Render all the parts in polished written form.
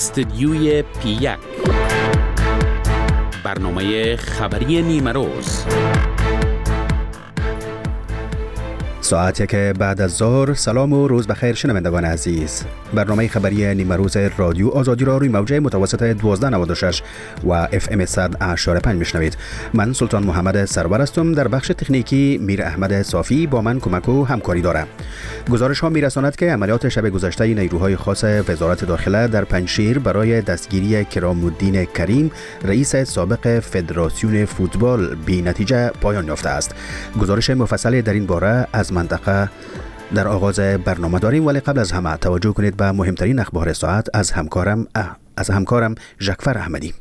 استدیوی P1 برنامه خبری نیمه روز. ساعت یک بعد از ظهر. سلام و روز بخیر شنوندگان عزیز. برنامه خبری نیمه روز رادیو آزادی را روی موجه متوسط 1296 و FM 100.5 میشنوید. من سلطان محمد سرور هستم. در بخش تکنیکی میر احمد صافی با من کمک و همکاری دارد. گزارش ها میرساند که عملیات شب گذشته نیروهای خاص وزارت داخله در پنجشیر برای دستگیری کرام الدین کریم رئیس سابق فدراسیون فوتبال بی نتیجه پایان یافته است. گزارش مفصل در این باره از منطقه در آغاز برنامه داریم، ولی قبل از همه توجه کنید به مهمترین اخبار ساعت از همکارم ژکفر احمدی.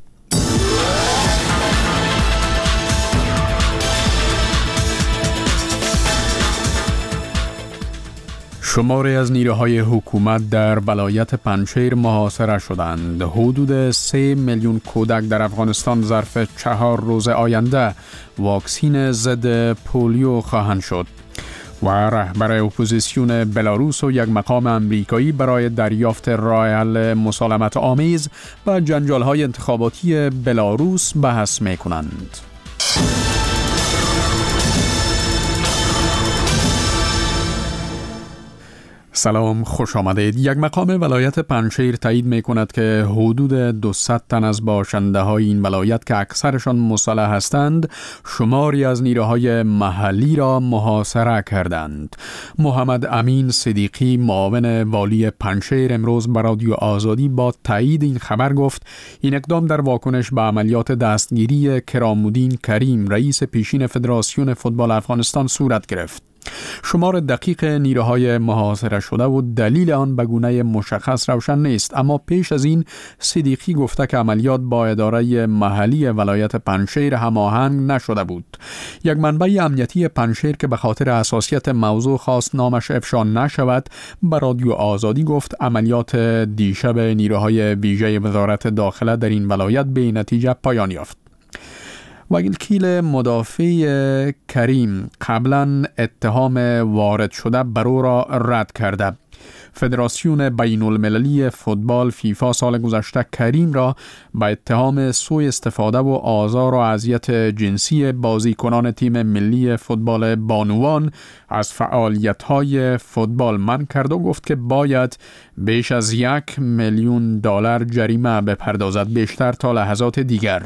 شماری از نیروهای حکومت در ولایت پنجشیر محاصره شدند. حدود 3 میلیون کودک در افغانستان ظرف 4 روز آینده واکسین ضد پولیو خواهند شد. و رهبر اپوزیسیون بلاروس و یک مقام امریکایی برای دریافت راه حل مسالمت آمیز و جنجال‌های انتخاباتی بلاروس بحث می‌کنند. سلام، خوش آمدید. یک مقام ولایت پنجشیر تایید می کند که حدود 200 تن از باشنده های این ولایت که اکثرشان مسلح هستند شماری از نیروهای محلی را محاصره کردند. محمد امین صدیقی معاون والی پنجشیر امروز به رادیو آزادی با تایید این خبر گفت این اقدام در واکنش به عملیات دستگیری کرام الدین کریم رئیس پیشین فدراسیون فوتبال افغانستان صورت گرفت. شمار دقیق نیروهای محاصره شده و دلیل آن به گونه مشخص روشن نیست، اما پیش از این صدیقی گفته که عملیات با اداره محلی ولایت پنجشیر هماهنگ نشده بود. یک منبع امنیتی پنجشیر که به خاطر حساسیت موضوع خواست نامش افشا نشود به رادیو آزادی گفت عملیات دیشب نیروهای ویژه وزارت داخله در این ولایت به نتیجه پایان یافت. وکیل مدافع کریم قبلا اتهام وارد شده بر او را رد کرده. فدراسیون بین المللی فوتبال فیفا سال گذشته کریم را به اتهام سوء استفاده و آزار و اذیت جنسی بازیکنان تیم ملی فوتبال بانوان از فعالیت‌های فوتبال منع کرد و گفت که باید بیش از $1 میلیون جریمه بپردازد، بیشتر تا لحظات دیگر.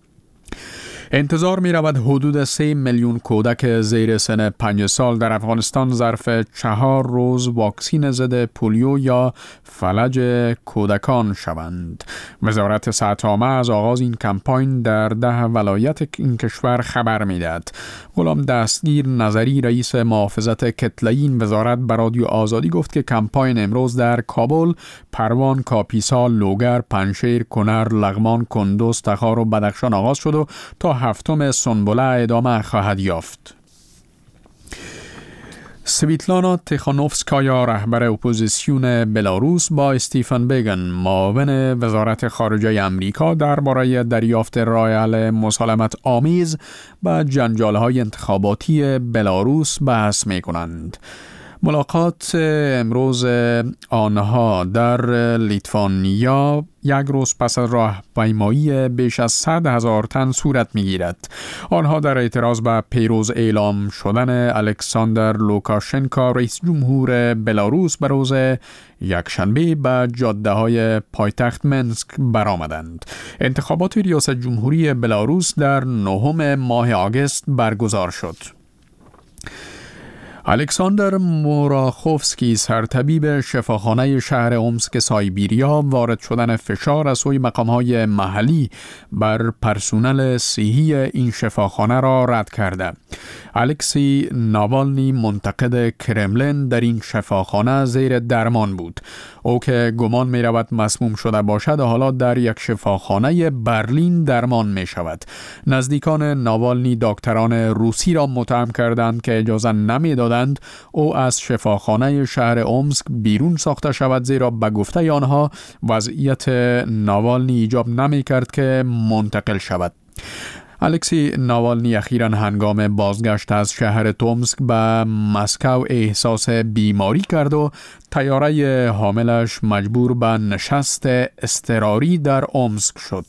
انتظار می رود حدود 3 میلیون کودک زیر سن 5 سال در افغانستان ظرف 4 روز واکسین ضد پولیو یا فلج کودکان شوند. وزارت صحت عامه از آغاز این کمپاین در 10 ولایت این کشور خبر می دهد. غلام دستگیر نظری رئیس محافظت کتله‌ای این وزارت به رادیو آزادی گفت که کمپاین امروز در کابل، پروان، کاپیسا، لوگر، پنجشیر، کنر، لغمان، کندوز، تخار و بدخشان آغاز شد و تا 7 سنبله ادامه خواهد یافت. سویتلانا تیخانوفسکایا رهبر اپوزیسیون بلاروس با استیفن بیگن معاون وزارت خارجه امریکا درباره دریافت راه حل مسالمت آمیز و جنجال‌های انتخاباتی بلاروس بحث می‌کنند. ملاقات امروز آنها در لیتوانیا یک روز پس از راهپیمایی بیش از 100,000 تن صورت می‌گیرد. آنها در اعتراض به پیروز اعلام شدن الکساندر لوکاشنکا رئیس جمهور بلاروس به روز یکشنبه به جاده‌های پایتخت منسک برآمدند. انتخابات ریاست جمهوری بلاروس در 9 ماه آگوست برگزار شد. الکساندر موراخوفسکی سرطبیب شفاخانه شهر اومسک سایبیریا وارد شدن فشار از سوی مقام‌های محلی بر پرسنل صحی این شفاخانه را رد کرده. الکسی ناوالنی منتقد کرملین در این شفاخانه زیر درمان بود. او که گمان می رود مسموم شده باشد حالا در یک شفاخانه برلین درمان می شود. نزدیکان ناوالنی دکتران روسی را متهم کردند که اجازه نمی دادند او از شفاخانه شهر اومسک بیرون ساخته شود، زیرا به گفته آنها وضعیت ناوالنی ایجاب نمی کرد که منتقل شود. الکسی ناوالنی اخیراً هنگام بازگشت از شهر تومسک به مسکو احساس بیماری کرد و طیاره حاملش مجبور به نشست اضطراری در اومسک شد.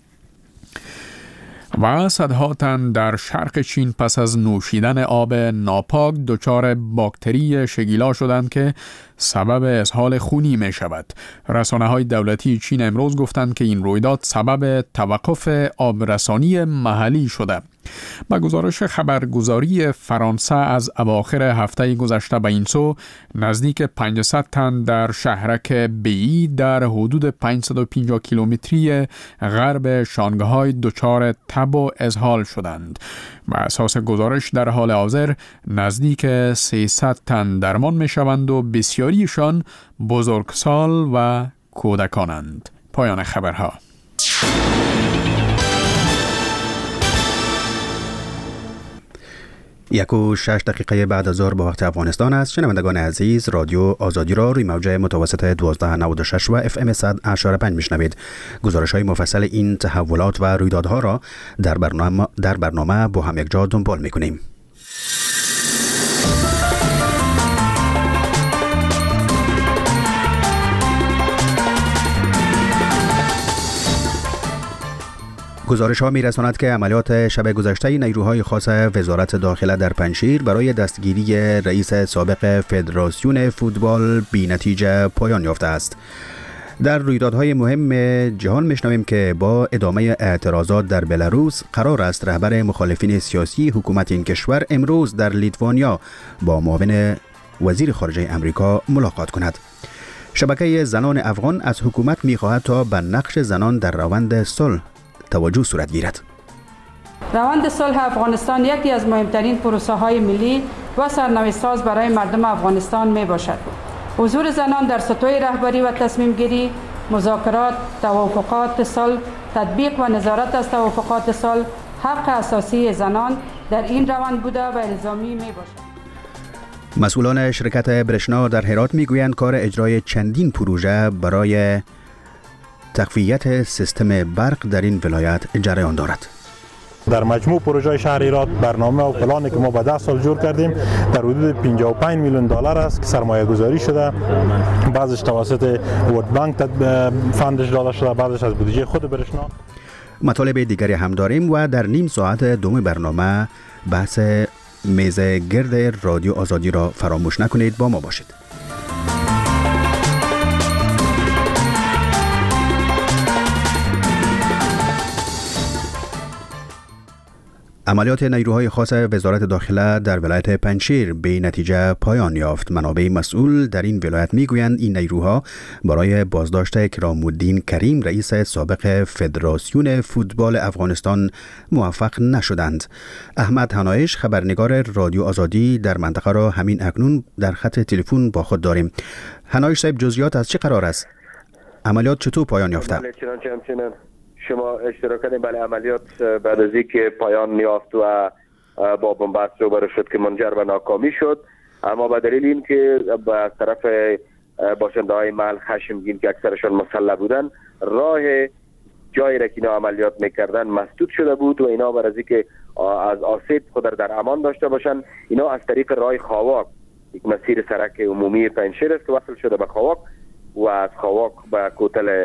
و صدها تن در شرق چین پس از نوشیدن آب ناپاک دچار باکتری شگیلا شدند که سبب اسهال خونی می شود. رسانه‌های دولتی چین امروز گفتند که این رویداد سبب توقف آبرسانی محلی شده. با گزارش خبرگزاری فرانسه از اواخر هفته گذشته به این سو نزدیک 500 تن در شهرک بی در حدود 550 کیلومتری غرب شانگهای دچار تب و اسهال شدند. و اساس گزارش در حال حاضر نزدیک 300 تن درمان می شوند و بسیاریشان بزرگسال و کودکانند. پایان خبرها. 1:06 بعد از ظهر به وقت افغانستان است. شنوندگان عزیز، رادیو آزادی را روی موج متوسط 1296 و FM 100.5 میشنوید. گزارش های مفصل این تحولات و رویدادها را در برنامه با هم یک جا دنبال میکنیم. گزارش ها می رساند که عملیات شب گذشته نیروهای خاص وزارت داخله در پنجشیر برای دستگیری رئیس سابق فدراسیون فوتبال بی نتیجه پایان یافته است. در رویدادهای مهم جهان میشنویم که با ادامه اعتراضات در بلاروس قرار است رهبر مخالفین سیاسی حکومت این کشور امروز در لیتوانیا با معاون وزیر خارجه امریکا ملاقات کند. شبکه زنان افغان از حکومت می‌خواهد تا به نقش زنان در روند صلح توجه صورت گیرد. روند صلح افغانستان یکی از مهمترین پروسه‌های ملی و سرنوشت‌ساز برای مردم افغانستان می باشد. حضور زنان در سطوح رهبری و تصمیم گیری، مذاکرات، توافقات صلح، تطبیق و نظارت از توافقات صلح حق اساسی زنان در این روند بوده و الزامی می باشد. مسئولان شرکت برشنا در هرات میگویند کار اجرای چندین پروژه برای تقویت سیستم برق در این ولایت جریان دارد. در مجموع پروژه شهر هرات برنامه و پلانی که ما به 10 سال جور کردیم در حدود 55 میلیون دلار است که سرمایه گذاری شده. بعضش توسط ورلد بانک فندش داده شده، بعضش از بودجه خود برشنا. مطالب دیگری هم داریم و در نیم ساعت دوم برنامه بحث میز گرد رادیو آزادی را فراموش نکنید، با ما باشید. عملیات نیروهای خاص وزارت داخله در ولایت پنجشیر به نتیجه پایان یافت. منابع مسئول در این ولایت میگویند این نیروها برای بازداشت کرام‌الدین کریم رئیس سابق فدراسیون فوتبال افغانستان موفق نشدند. احمد حنایش خبرنگار رادیو آزادی در منطقه را همین اکنون در خط تلفن با خود داریم. حنایش صاحب، جزئیات از چه قرار است؟ عملیات چطور پایان یافته؟ شما اشتراک کردیم. بله، عملیات بعد از اینکه پایان یافت و با بنبست روبرو شد که منجر به ناکامی شد، اما به دلیل این که از طرف باشنده های محل خشمگین که اکثرشان مسلح بودن، راه جایی را که اینا عملیات میکردن مسدود شده بود و اینا بر از اینکه از آسیب خود در امان داشته باشن، اینا از طریق راه خاواک، یک مسیر سرک عمومی پنجشیر است که وصل شده به خاواک و از خاواک به کوتل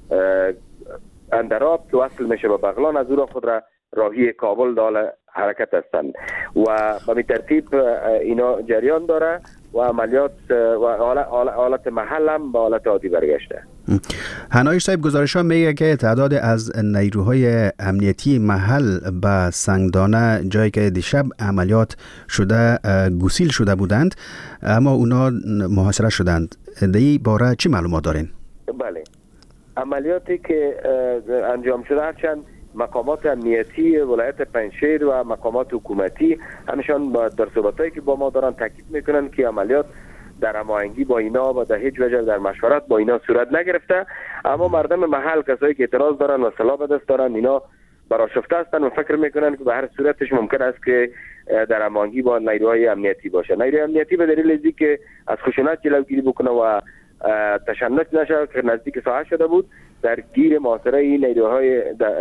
اندراب که وصل میشه به بغلان، از او را خود را راهی کابل دال حرکت هستند و به این ترتیب اینا جریان داره و عملیات و حالت محل هم به حالت عادی برگشته. حنایش صاحب، گزارش ها میگه که تعداد از نیروهای امنیتی محل به سنگدانه، جایی که دیشب عملیات شده، گسیل شده بودند اما اونا محاصره شدند. در این باره چی معلومات دارین؟ بله، عملیاتی که انجام شده هرچند مقامات امنیتی ولایت پنجشیر و مقامات حکومتی همشان در صحبتایی که با ما دارن تاکید میکنن که عملیات در هماهنگی با اینا و در هیچ وجه در مشورت با اینا صورت نگرفته، اما مردم محل، کسایی که اعتراض دارن و سلاح به دست دارن، اینا برآشفته هستن و فکر میکنن که به هر صورتش ممکن است که در هماهنگی با نیروهای امنیتی باشه. نیروهای امنیتی به دلیل اینکه از خشونت جلوگیری بکنه و تشنج نشه که نزدیک ساحه شده بود، در گیر محاصره این نیروهای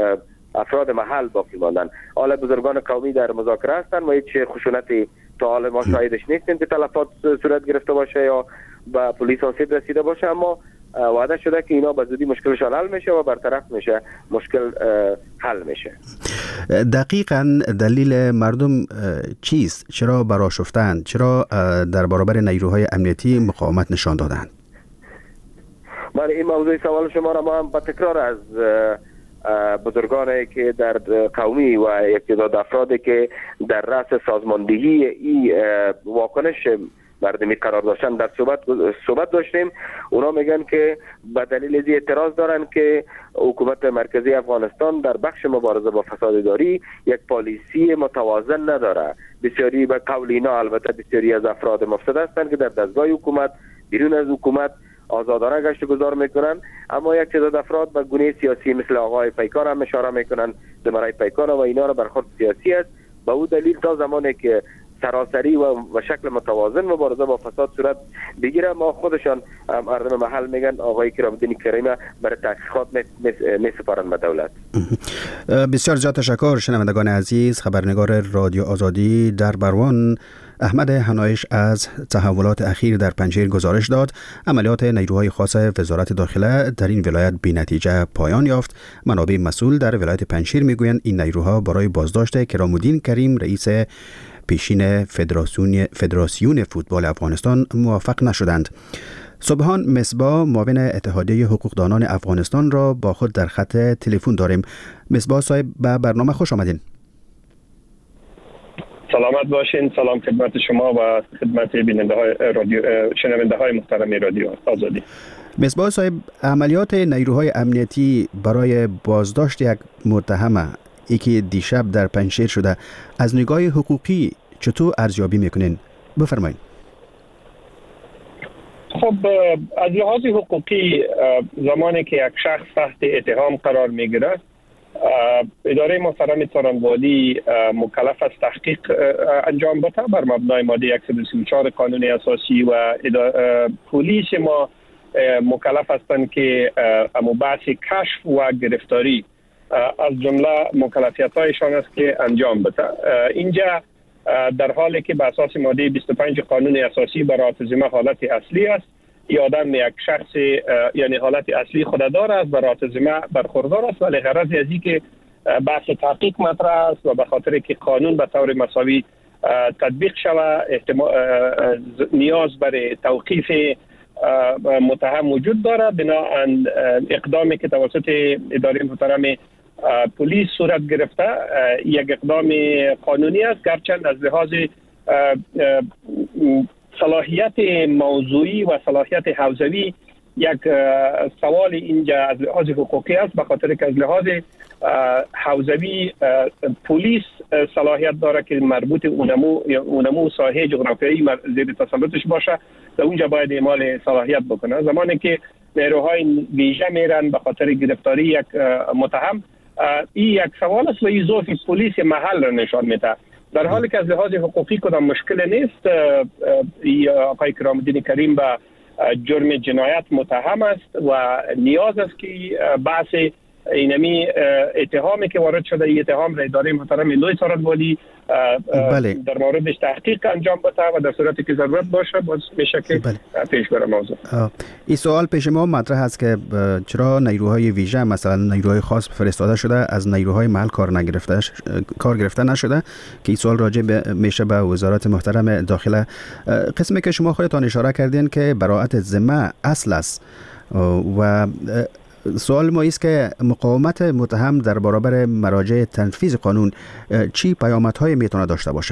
افراد محل باقی ماندن. حالا بزرگان قومی در مذاکره هستند و هیچ خشونتی تا حال ما شاهدش نیستیم که تلفات صورت گرفته باشه یا به پلیس آسیب رسیده باشه، اما وعده شده که اینا به زودی مشکلشان حل میشه و برطرف میشه، مشکل حل میشه. دقیقاً دلیل مردم چیست؟ چرا برآشفتند؟ چرا در برابر نیروهای امنیتی مقاومت نشان دادند؟ من این موضوع سوال شما را ما هم با تکرار از بزرگانی که در قومی و اقتداد افرادی که در رأس سازماندهی این واکنش مردمی قرار داشتن در صحبت داشتیم. اونا میگن که به دلیل از اعتراض دارن که حکومت مرکزی افغانستان در بخش مبارزه با فساد اداری یک پالیسی متوازن نداره. بسیاری به قول اینا البته بسیاری از افراد مفسد هستند که در دستگاه حکومت بیرون از حکومت آزادانه گشت و گذار میکنن، اما یک تعداد افراد به گونه سیاسی مثل آقای پیکار هم اشاره میکنن، دمرای پیکار و اینا را برخورد سیاسی است. به او دلیل تا زمانی که سراسری و شکل متوازن مبارزه با فساد صورت بگیره، ما خودشان مردم محل میگن آقای کرام‌الدین کریمی برای تحقیقات میسپارن به دولت. بسیار زیاد تشکر. شنوندگان عزیز، خبرنگار رادیو آزادی در بروان احمد حنایش از تحولات اخیر در پنجشیر گزارش داد. عملیات نیروهای خاص وزارت داخله در این ولایت بی نتیجه پایان یافت. منابع مسئول در ولایت پنجشیر میگویند این نیروها برای بازداشت کرام‌الدین کریم رئیس پیشین فدراسیون فوتبال افغانستان موفق نشدند. صبحان مصباح معاون اتحادیه حقوقدانان افغانستان را با خود در خط تلفن داریم. مصباح صاحب، به برنامه خوش آمدین. سلامت باشین. سلام خدمت شما و خدمت شنونده های محترم رادیو آزادی. مصباح صاحب، عملیات نیروهای امنیتی برای بازداشت یک متهم یکی دیشب در پنجشیر شده، از نگاه حقوقی چطور ارزیابی میکنین؟ بفرمایید. خب از لحاظ حقوقی زمانی که یک شخص تحت اتهام قرار میگیره، اداره محترم څارنوالي مکلف است تحقیق انجام بده بر مبنای ماده 134 قانون اساسی و پلیس ما مکلف هستند که بحث کشف و گرفتاری از جمله مکلفیت‌هایشان است که انجام بده. اینجا در حالی که به اساس ماده 25 قانون اساسی برات ذمه حالت اصلی است، این آدم یک شخص یعنی حالت اصلی خود داره است، برات ذمه برخوردار است، ولی غرض از این که بحث تحقیق مطرح است و به خاطر که قانون به طور مساوی تطبیق شود نیاز برای توقیف متهم وجود داره. بنابراین اقدامی که توسط اداره محترم پلیس صورت گرفته یک اقدام قانونی است، گرچند از لحاظ صلاحیت موضوعی و صلاحیت حوزوی یک سوال اینجا از لحاظ حقوقی است، به خاطر که از لحاظ حوزوی پلیس صلاحیت داره که مربوط اونمو ساحه جغرافیایی زیر تسلطش باشه، در اونجا باید اعمال صلاحیت بکنه. زمانی که نیروهای ویژه میرن به خاطر گرفتاری یک متهم، این یک سوال است و این ضعف پلیس محل را نشان میده، در حالی که از لحاظ حقوقی کدام مشکل نیست. آقای کرام‌الدین کریم به جرم جنایت متهم است و نیاز است که بحث اینمی اتهامی که وارد شده، این اتهام را اداره محترم لوی څارنوالي در موردش تحقیق انجام بده و در صورتی که ضرورت باشه باز میشه که پیش بره موضوع. این سوال پیش ما مطرح است که چرا نیروهای ویژه مثلا نیروهای خاص فرستاده شده از نیروهای محل کار گرفته نشده، که این سوال راجع میشه به وزارت محترم داخله. قسمی که شما خودتان اشاره کردین که براءت ذمه اصل است و سوال ما است که مقاومت متهم در برابر مراجع تنفیذ قانون چی پیامدهای میتونه داشته باشه؟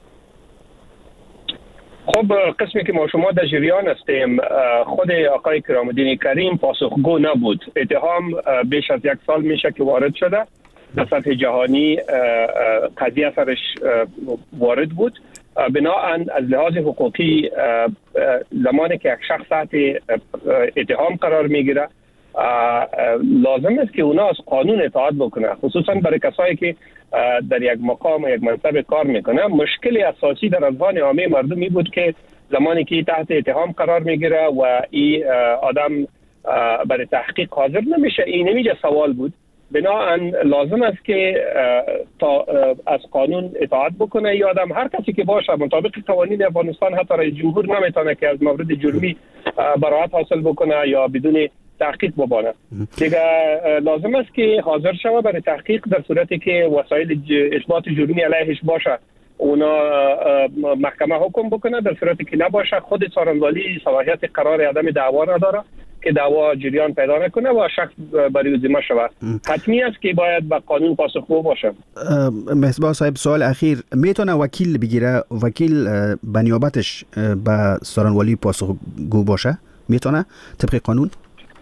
خب قسمی که ما شما در جریان هستیم، خود آقای کرام‌الدین کریم پاسخگو نبود. اتهام بیش از یک سال میشه که وارد شده، در سطح جهانی قضیه سرش وارد بود. بناهن از لحاظ حقوقی زمانی که یک شخص تحت اتهام قرار میگیره لازم است که اونا از قانون اطاعت بکنه، خصوصا برای کسایی که در یک مقام و یک منصب کار میکنه. مشکل اساسی در اذهان عامه مردمی بود که زمانی که تحت اتهام قرار میگیره و این آدم برای تحقیق حاضر نمیشه، این نمیشه سوال بود بنابراین لازم است که تا از قانون اطاعت بکنه یا آدم هر کسی که باشه مطابق قوانین افغانستان حتی رئیس جمهور نمیتونه که از مورد جرمی براءت حاصل بکنه یا بدون تحقیق ببانه. دیگه لازم است که حاضر شوه برای تحقیق در صورتی که وسایل اثبات جرمی علیهش باشه اونا محکمه حکم بکنه، در صورتی که نباشه خود څارنوالی صلاحیت قرار عدم دعوا نداره که دعوا جریان پیدا نکنه و شخص برای ذمه شود. حتمی است که باید به قانون پاسخگو باشه. مصباح صاحب سوال اخیر، میتونه وکیل بگیره؟ وکیل به نیابتش به څارنوالی پاسخگو باشه؟ میتونه طبق قانون؟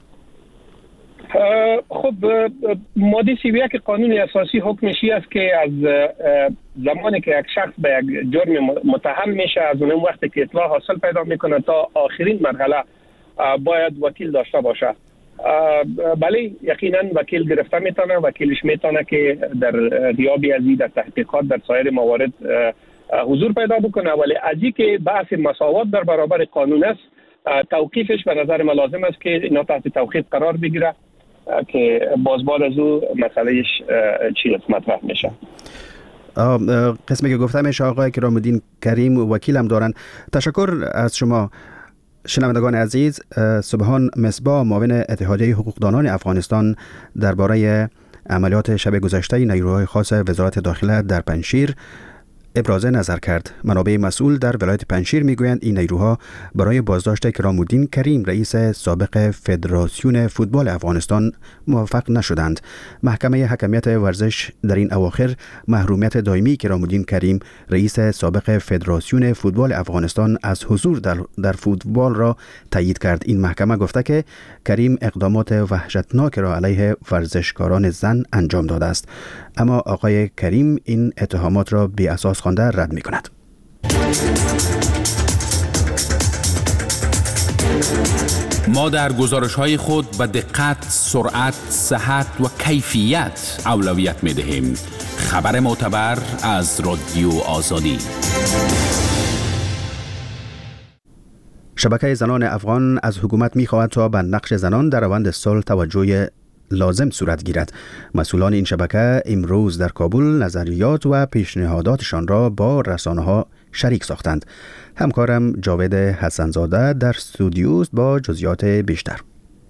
خب ماده 31 قانون اساسی حکمش است که از زمانی که یک شخص به یک جرم متهم میشه از اون وقتی که اطلاع حاصل پیدا میکنه تا آخرین مرحله باید وکیل داشته باشه. بله یقینا وکیل گرفته میتونه، وکیلش میتونه که در غیابی ازی در تحقیقات در سایر موارد حضور پیدا بکنه، ولی ازی که بحث مساوات در برابر قانون است توقیفش به نظر من لازم است که اینا تحت توقیف قرار بگیره که باز بعد از او مسئلهش چی مطرح میشه. قسمی که گفتم میشه آقای کرام‌الدین کریم وکیل هم دارن. تشکر از شما. شنوندگان عزیز، سبحان مصباح معاون اتحادیه حقوقدانان افغانستان درباره عملیات شب گذشته نیروهای خاص وزارت داخله در پنجشیر ابراز نظر کرد. منابع مسئول در ولایت پنجشیر میگویند این نیروها برای بازداشت کرام‌الدین کریم رئیس سابق فدراسیون فوتبال افغانستان موفق نشدند. محکمه حکمیت ورزش در این اواخر محرومیت دائمی کرام‌الدین کریم رئیس سابق فدراسیون فوتبال افغانستان از حضور در فوتبال را تایید کرد. این محکمه گفته که کریم اقدامات وحشتناک را علیه ورزشکاران زن انجام داده است، اما آقای کریم این اتهامات را بی اساس خوانده رد می کند. ما در گزارش‌های خود به دقت، سرعت، صحت و کیفیت اولویت می دهیم. خبر معتبر از رادیو آزادی. شبکه زنان افغان از حکومت می خواهد تا به نقش زنان در روند صلح توجه لازم صورت گیرد. مسئولان این شبکه امروز در کابل نظریات و پیشنهاداتشان را با رسانه‌ها شریک ساختند. همکارم جاوید حسنزاده در استودیو است با جزئیات بیشتر.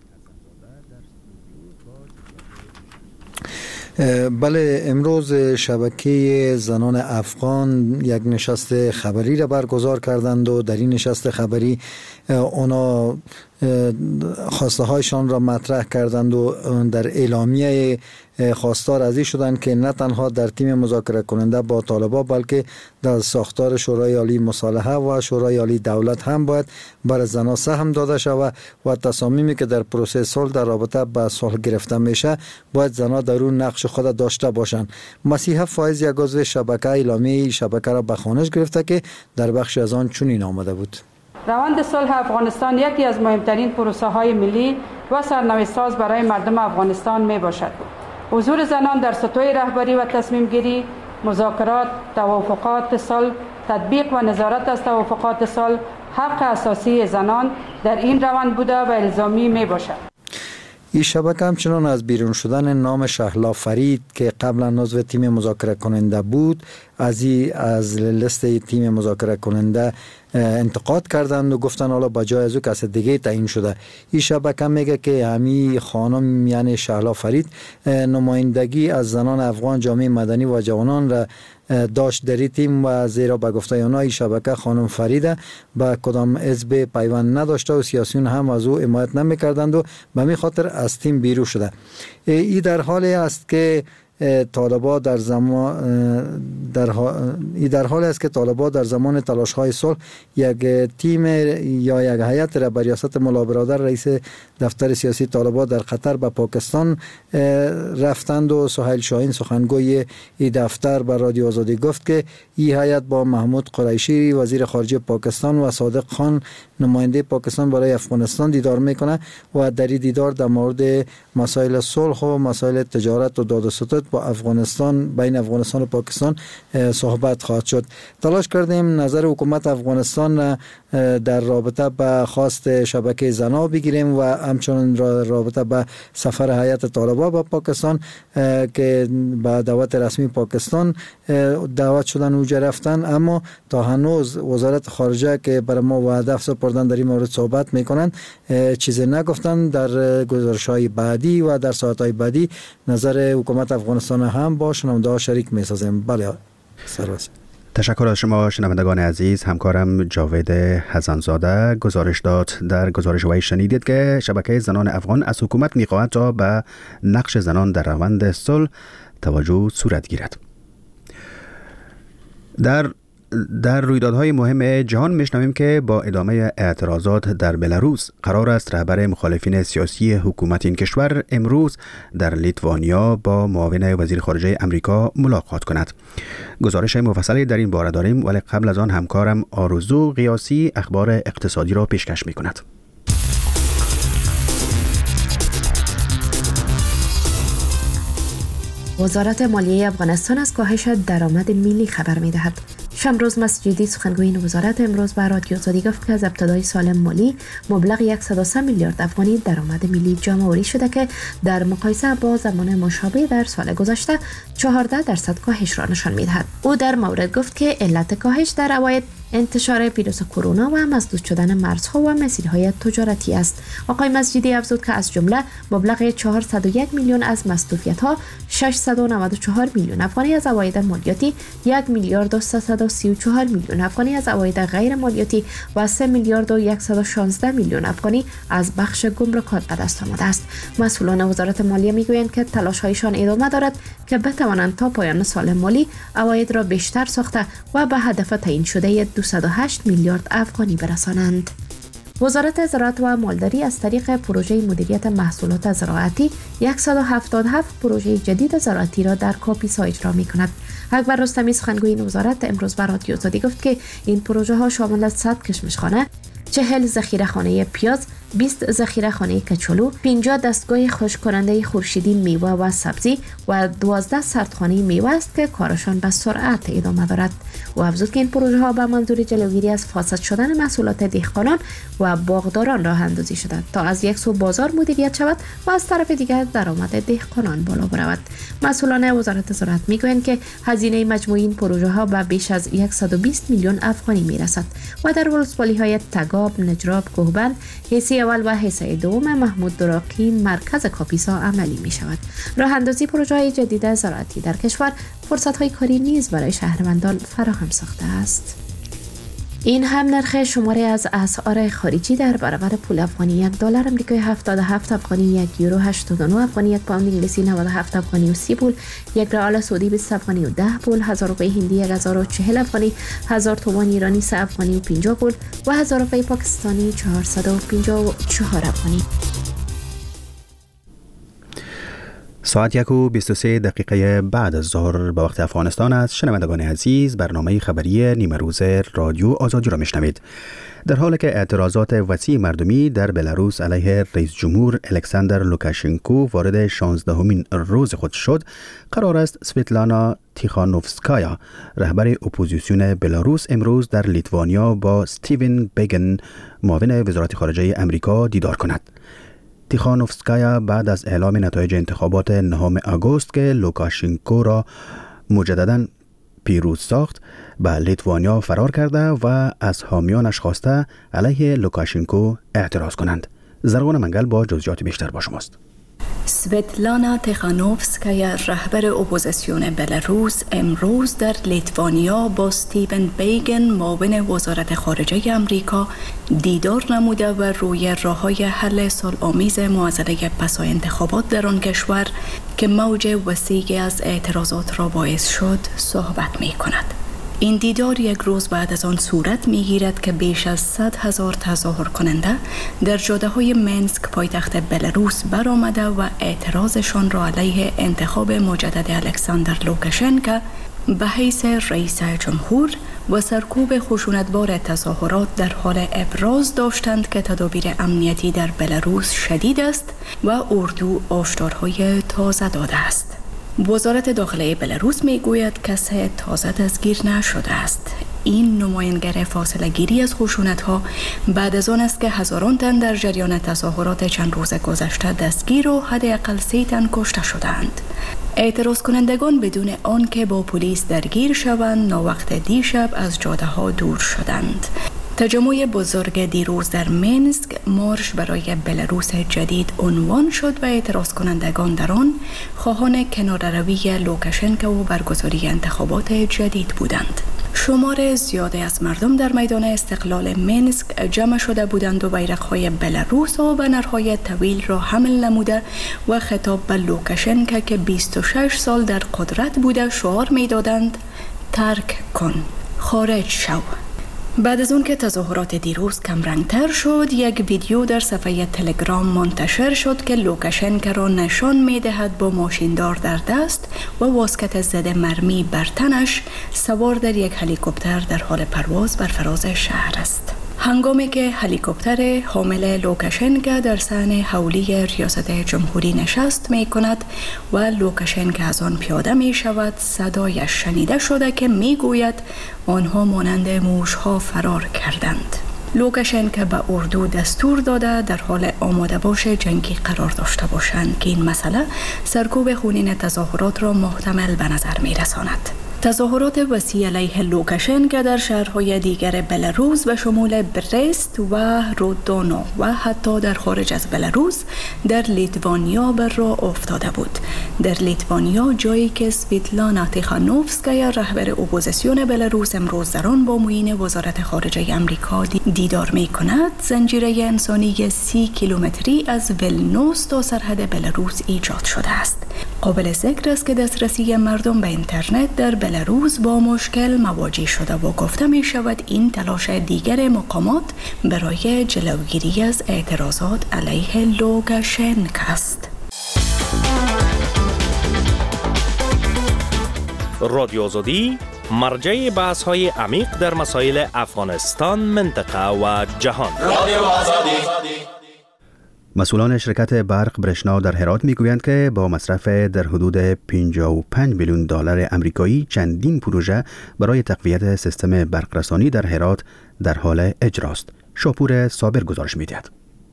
بله، امروز شبکه زنان افغان یک نشست خبری را برگزار کردند و در این نشست خبری اونا خواسته هایشان را مطرح کردند و در اعلامیه خواستار از این شدند که نه تنها در تیم مذاکره کننده با طالبان بلکه در ساختار شورای عالی مصالحه و شورای عالی دولت هم باید بر زنان سهم داده شود و تصامیمی که در پروسه صلح در رابطه با صلح گرفته میشه باید زنان در اون نقش خود داشته باشند. مسیحه فایز یک عضو شبکه اعلامیه شبکه را به خوانش گرفته که در بخش از آن چنین آمده بود: روند صلح افغانستان یکی از مهمترین پروسه های ملی و سرنوشت ساز برای مردم افغانستان می باشد. حضور زنان در سطوح رهبری و تصمیم گیری، مذاکرات، توافقات صلح، تطبیق و نظارت از توافقات صلح حق اساسی زنان در این روند بوده و الزامی می باشد. این شبکه همچنان از بیرون شدن نام شهلا فرید که قبلا عضو تیم مذاکره کننده بود از لیست تیم مذاکره کننده انتقاد کردند و گفتن حالا با جای از او کس دیگه تعیین شده. این شبکه میگه که همین خانم یعنی شهلا فرید نمایندگی از زنان افغان جامعه مدنی و جوانان را داشت در این تیم و زیرا به گفته اونا این شبکه خانم فریده به کدام حزب پیوند نداشته و سیاسیون هم از او حمایت نمیکردند و به همین خاطر از تیم بیرون شده. این در حالی است که طالبان در حالی است که طالبان در زمان تلاش‌های صلح یک تیم یا یک هیئت را به ریاست ملا برادر رئیس دفتر سیاسی طالبان در قطر به پاکستان رفتند و سهیل شاهین سخنگوی این دفتر به رادیو آزادی گفت که این هیئت با محمود قریشی وزیر خارجه پاکستان و صادق خان نماینده پاکستان برای افغانستان دیدار میکنه و در این دیدار در مورد مسائل صلح و مسائل تجارت و داد و ستد با افغانستان، بین افغانستان و پاکستان صحبت خواهد شد. تلاش کردیم نظر حکومت افغانستان در رابطه به خواست شبکه زنا بگیریم و همچنین رابطه به سفر هیئت طالبان به پاکستان که به دعوت رسمی پاکستان دعوت شدن اوجا رفتن، اما تا هنوز وزارت خارجه که برای ما وعده سپردن در این مورد صحبت میکنند چیزی نگفتن. در گزارش‌های بعدی و در ساعت‌های بعدی نظر حکومت افغانستان هم با شنونده‌ها شریک می‌سازیم. بله سرباز. تشکر از شما شنوندگان عزیز. همکارم جاوید حسن‌زاده گزارش داد. در گزارش وی شنیدید که شبکه زنان افغان از حکومت می‌خواهد تا به نقش زنان در روند صلح توجه صورت گیرد. در رویدادهای مهم جهان میشنویم که با ادامه اعتراضات در بلاروس قرار است رهبر مخالفین سیاسی حکومت این کشور امروز در لیتوانیا با معاون وزیر خارجه امریکا ملاقات کند. گزارش مفصلی در این باره داریم، ولی قبل از آن همکارم آرزو قیاسی اخبار اقتصادی را پیشکش میکند. وزارت مالیه افغانستان از کاهش درآمد ملی خبر می‌دهد. شمروز مسجدی سخنگوی وزارت امروز به رادیو آزادی گفت که از ابتدای سال مالی مبلغ 103 میلیارد افغانی درآمد ملی جمع‌آوری شده که در مقایسه با زمان مشابه در سال گذشته 14% کاهش را نشان می‌دهد. او در مورد گفت که علت کاهش در عواید انتشار ویروس کرونا و مسدود شدن مرزها و مسیرهای تجارتی است. آقای مسجدی افزود که از جمله مبلغ 401 میلیون از مصدوفیت‌ها، 694 میلیون افغانی از عواید مالیاتی، 1 میلیارد و 334 میلیون افغانی از عواید غیر مالیاتی و 3 میلیارد و 116 میلیون افغانی از بخش گمرکات به دست آمده است. مسئولان وزارت مالیه میگویند که تلاش‌هایشان ادامه دارد که بتوانند تا پایان سال مالی عواید را بیشتر ساخته و به هدف تعیین شده 208 میلیارد افغانی برسانند. وزارت زراعت و مالداری از طریق پروژه مدیریت محصولات زراعتی 177 پروژه جدید زراعتی را در کاپیسا اجرا می‌کند. اکبر رستمی سخنگوی این وزارت امروز به رادیو آزادی گفت که این پروژه ها شامل از 100 کشمشخانه، 40 ذخیره‌خانه پیاز، 20 ذخیره‌خانه کچالو، 50 دستگاه خشک کننده خورشیدی میوه و سبزی و 12 سردخانه میوه است که کارشان به سرعت ادامه دارد. و افزود که این پروژه ها به منظور جلوگیری از فاسد شدن محصولات دهقانان و باغداران راه اندازی شده تا از یک سو بازار مدیریت شود و از طرف دیگر درآمد دهقانان بالا برود. مسئولان وزارت زراعت میگویند که هزینه مجموعی این پروژه ها به بیش از 120 میلیون افغانی میرسد و در ولسوالی های تگاب، نجراب، کوهبند، حصه اول و حصه دوم محمود دراقی مرکز کاپیسا عملی می شود. راه اندازی پروژه های جدید زراعتی در کشور فرصت های کاری نیز برای شهروندان فراهم ساخته است. این هم نرخ شماره از اسعار خارجی در برابر پول افغانی: $1 آمریکایی 77 افغانی، $1 یورو 89 افغانی، 1 پوند انگلیسی 97 افغانی و 30 پول، 1 ریال سعودی 20 افغانی و 10 پول، 1000 روپیه هندی 1040 افغانی، 1000 تومان ایرانی 3 افغانی و 50 پول و 1000 روپیه پاکستانی 454 افغانی. ساعت 1:23 دقیقه بعد از ظهر به وقت افغانستان است. شنوندگان عزیز، برنامه خبری نیمه روز رادیو آزادی را میشنوید. در حالی که اعتراضات وسیع مردمی در بلاروس علیه رئیس جمهور الکساندر لوکاشنکو وارد 16مین روز خود شد، قرار است سویتلانا تیخانوفسکایا رهبر اپوزیسیون بلاروس امروز در لیتوانیا با استیون بیگن معاون وزارت خارجه امریکا دیدار کند. تیخانوفسکایا بعد از اعلام نتایج انتخابات 9 آگوست که لوکاشنکو را مجدداً پیروز ساخت به لیتوانیا فرار کرده و از حامیانش خواسته علیه لوکاشنکو اعتراض کنند. زرغون منگل با جزئیات بیشتر با شماست. سویتلانا تیخانوفسکایا رهبر اپوزیسیون بلاروس امروز در لیتوانیا با استیون بیگن معاون وزارت خارجه امریکا دیدار نموده و روی راه‌های حل صلح‌آمیز معضله پسای انتخابات در آن کشور که موج وسیعی از اعتراضات را باعث شد صحبت می‌کند. این دیدار یک روز بعد از آن صورت می‌گیرد که بیش از 100,000 تظاهر کننده در جاده‌های منسک پایتخت بلاروس برآمده و اعتراضشان را علیه انتخاب مجدد الکساندر لوکاشنکو به حیث رئیس جمهور و سرکوب خشونتبار تظاهرات در حال ابراز داشتند که تدابیر امنیتی در بلاروس شدید است و اردو هشدارهای تازه داده است. وزارت داخلی بلاروس میگوید کسی تازه دستگیر نشده است. این نمایانگر فاصله گیری از خشونت‌ها بعد از آن است که هزاران تن در جریان تظاهرات چند روز گذشته دستگیر و حداقل 3 تن کشته شدند. اعتراض کنندگان بدون آنکه با پلیس درگیر شوند ناوقت دیشب از جاده‌ها دور شدند. تجمع بزرگ دیروز در مینسک مارش برای بلاروس جدید عنوان شد و اعتراض کنندگان در آن خواهان کناره‌روی لوکاشنکو و برگزاری انتخابات جدید بودند. شمار زیادی از مردم در میدان استقلال مینسک جمع شده بودند و بیرق‌های بلاروس و بنرهای طویل را حمل نموده و خطاب به لوکاشنکو که 26 سال در قدرت بوده شعار می‌دادند ترک کن، خارج شو. بعد از اون که تظاهرات دیروز کمرنگتر شد، یک ویدیو در صفحه تلگرام منتشر شد که لوکاشنکو را نشان می‌دهد با ماشیندار در دست و واسکت زده مرمی بر تنش سوار در یک هلیکوپتر در حال پرواز بر فراز شهر است. هنگامی که هلیکوپتر حامل لوکاشنکو در صحن حولی ریاست جمهوری نشست می کند و لوکاشنکو از آن پیاده می شود، صدایش شنیده شده که می گوید آنها مانند موشها فرار کردند. لوکاشنکو به اردو دستور داده در حال آماده باش جنگی قرار داشته باشند که این مسئله سرکوب خونین تظاهرات را محتمل به نظر می رساند. تظاهرات وسیع علیه لوکاشنکو در شهرهای دیگر بلاروس به شمول برست و رودونو و حتی در خارج از بلاروس در لیتوانیا بر راه افتاده بود. در لیتوانیا جایی که سویتلانا تیخانوفسکایا رهبر اپوزیسیون بلاروس امروز در آن با معین وزارت خارجه آمریکا دیدار می کند، زنجیره انسانی 30 کیلومتری از ولنوس تا سرحد بلاروس ایجاد شده است. قابل ذکر است که دسترسی مردم به اینترنت در بلاروس با مشکل مواجه شده و گفته می شود این تلاش دیگر مقامات برای جلوگیری از اعتراضات علیه لوکاشنکو است. رادیو آزادی مرجع بحث‌های عمیق در مسائل افغانستان، منطقه و جهان. رادیو آزادی. مسئولان شرکت برق برشنا در هرات میگویند که با مصرف در حدود 55 میلیون دلار آمریکایی چندین پروژه برای تقویت سیستم برقرسانی در هرات در حال اجراست. شاپور صابر گزارش می‌دهد.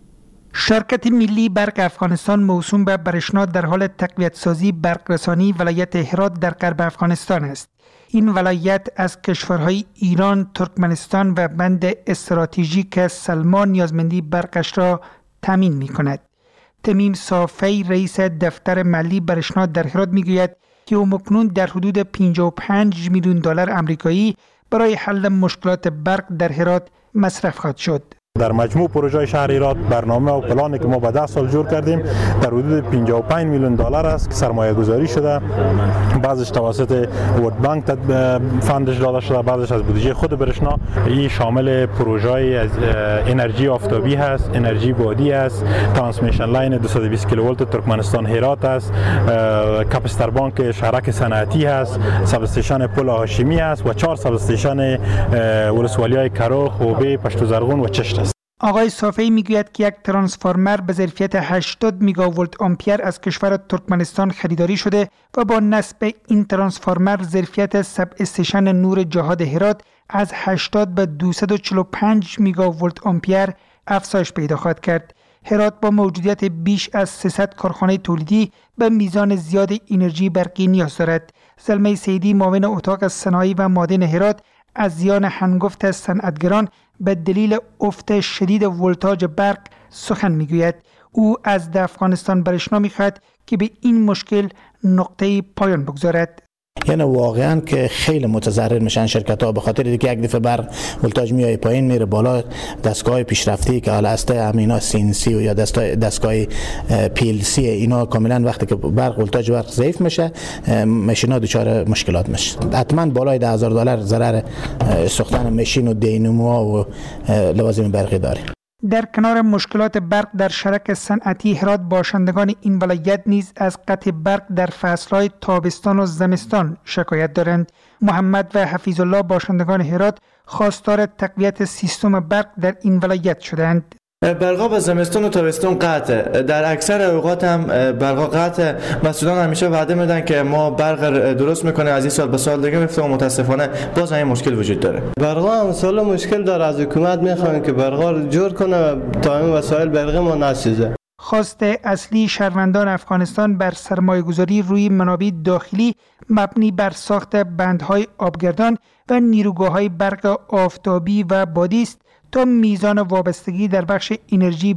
شرکت ملی برق افغانستان موسوم به برشنا در حال تقویت سازی برقرسانی ولایت هرات در غرب افغانستان است. این ولایت از کشورهای ایران، ترکمنستان و بند استراتژیک سلمان نیازمندی برقش را تامین می کند. تمیم صافی رئیس دفتر ملی برشنا در هرات می گوید که اکنون در حدود 55 میلیون دلار آمریکایی برای حل مشکلات برق در هرات مصرف خواهد شد. در مجموع پروژه شهر هرات برنامه و پلانی که ما به 10 سال جور کردیم در حدود 55 میلیون دلار است که سرمایه گذاری شده، بعضش توسط ورلد بانک فندش داده شده، بعضش از بودجه خود برشنا. این شامل پروژه از انرژی آفتابی هست، انرژی بادی است، ترانسمیشن لاین 220 کیلوولت ترکمنستان هرات است، کاپستر بانک شهرک صنعتی هست، ساب استیشن پل هاشمی است و 4 ساب استیشن ولسوالی‌های کراخ، خوبه، پشتو زرغون و چشت است. آقای صافی میگوید که یک ترانسفورمر به ظرفیت 80 میگاولت آمپیر از کشور ترکمنستان خریداری شده و با نصب این ترانسفورمر ظرفیت سب استیشن نور جهاد هرات از 80 به 245 میگاولت آمپیر افزایش پیدا خواهد کرد. هرات با موجودیت بیش از 300 کارخانه تولیدی به میزان زیاد انرژی برقی نیاز دارد. زلمه سیدی معاون اتاق صنایع و معادن هرات از زیان هنگفت صنعتگران به دلیل افت شدید ولتاژ برق سخن میگوید. او از افغانستان برشنا میخواهد که به این مشکل نقطه پایان بگذارد. یعنی واقعا که خیلی متضرر میشن شرکت ها، به خاطر اینکه یک دفعه برق ولتاژ میای پایین میره بالا. دستگاه پیشرفتی که حالا است امینا CNC و یا دستگاه PLC اینا کاملا وقتی که برق ولتاژ برق ضعیف میشه ماشینا دچار مشکلات میشه. حتما بالای $10,000 ضرر ساختن ماشین و دیناموها و لوازم برقی داره. در کنار مشکلات برق در شرک صنعتی هرات، باشندگان این ولایت نیز از قطع برق در فصلهای تابستان و زمستان شکایت دارند. محمد و حفیظ الله باشندگان هرات خواستار تقویت سیستم برق در این ولایت شدند. برقا به زمستون و تابستون قطعه. در اکثر اوقات هم برقا قطعه. مسئولان همیشه وعده میدن که ما برق درست میکنه، از این سال به سال دیگه میفته و متاسفانه باز این مشکل وجود داره. برقا هم سال مشکل داره، از حکومت میخوان که برقا رو جور کنه تا این وسایل برقی ما نسوزه. خواست اصلی شهروندان افغانستان بر سرمایه‌گذاری روی منابع داخلی مبنی بر ساخت بندهای آبگردان و نیروگاه‌های برق آفتابی و بادی است تا میزان وابستگی در بخش انرژی